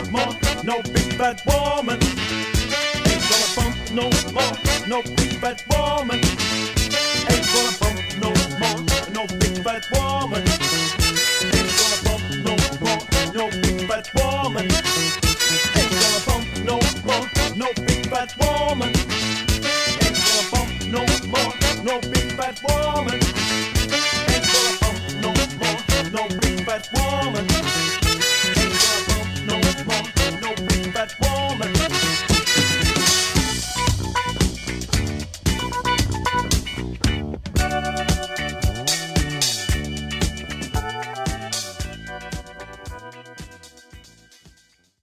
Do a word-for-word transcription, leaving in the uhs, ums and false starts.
more, no big fat woman. Ain't gonna bump no more, no big fat woman. Ain't gonna bump no more, no big fat woman.